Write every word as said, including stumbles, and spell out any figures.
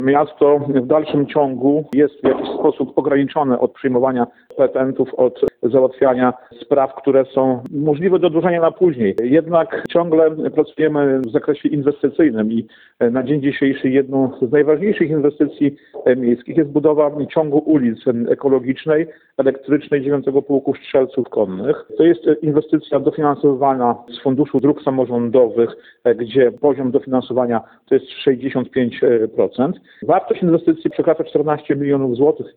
Miasto w dalszym ciągu jest w jakiś sposób ograniczone od przyjmowania petentów, od załatwiania spraw, które są możliwe do odłożenia na później. Jednak ciągle pracujemy w zakresie inwestycyjnym i na dzień dzisiejszy jedną z najważniejszych inwestycji miejskich jest budowa ciągu ulic ekologicznej, elektrycznej dziewiątego Pułku Strzelców Konnych. To jest inwestycja dofinansowywana z Funduszu Dróg Samorządowych, gdzie poziom dofinansowania to jest sześćdziesiąt pięć procent. Wartość inwestycji przekracza czternaście milionów złotych.